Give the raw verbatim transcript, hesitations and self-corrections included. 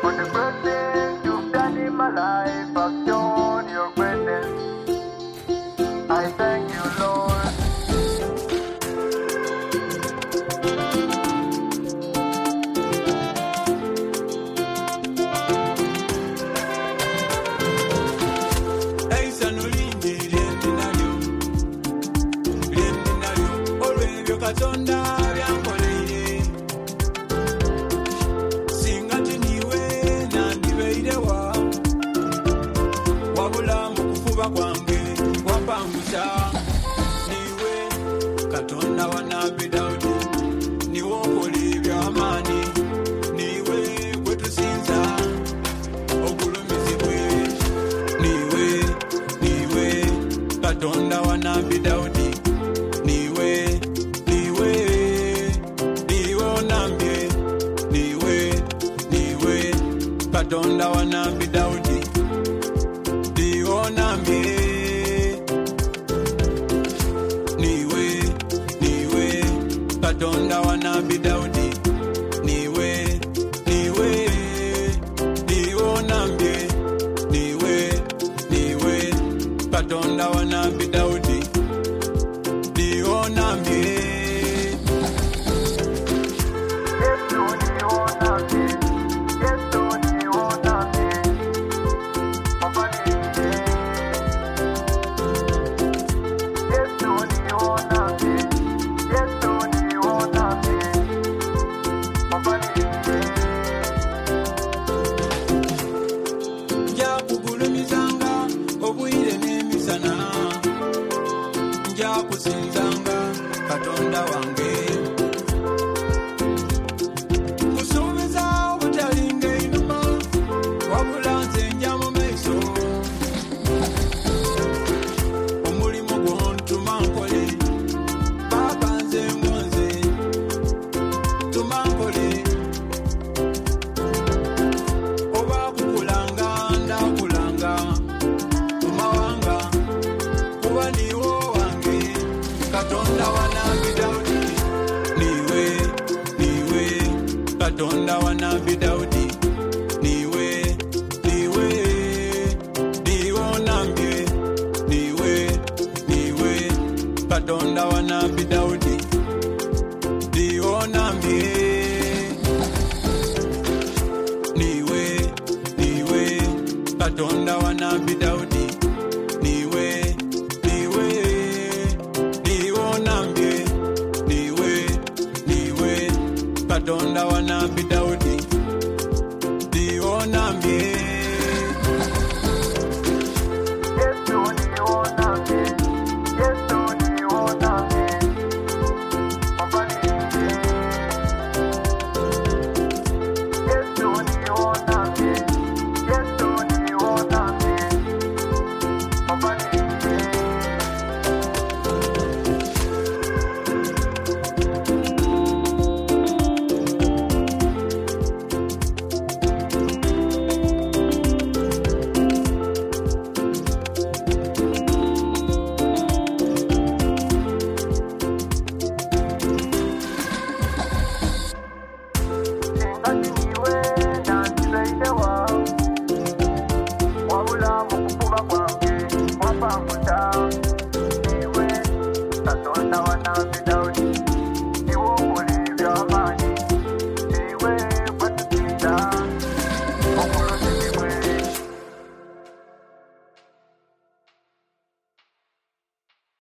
For the great things you've done in my life, I've shown your greatness. I thank you, Lord. Katonda wa Nabii Daudi, niwe okolebya amaanyi, niwe gwe tusinza okulumizibwe. Niwe, niwe, Katonda wa Nabii Daudi, niwe, niwe, niwe onambye, niwe, niwe, Katonda wa Nabii Daudi, niwe onambye. Katonda wa Nabii Daudi, niwe, niwe, niwe onambye, niwe, niwe, Katonda wa Nabii Daudi, niwe onambye. Kusinzanga Katonda wange kusuubiza obutalinga einuma wabula nze nja mu maiso omulimu gw'ontuma nkole Baba nze ngonze tuma nkole oba kukulanga ndakulanga kumawanga kuba niwo Katonda wa Nabii Daudi, niwe, niwe, Katonda wa Nabii Daudi, niwe, niwe, niwe onambye, niwe, niwe, Katonda wa Nabii Daudi, niwe onambye. Niwe, niwe, Katonda wa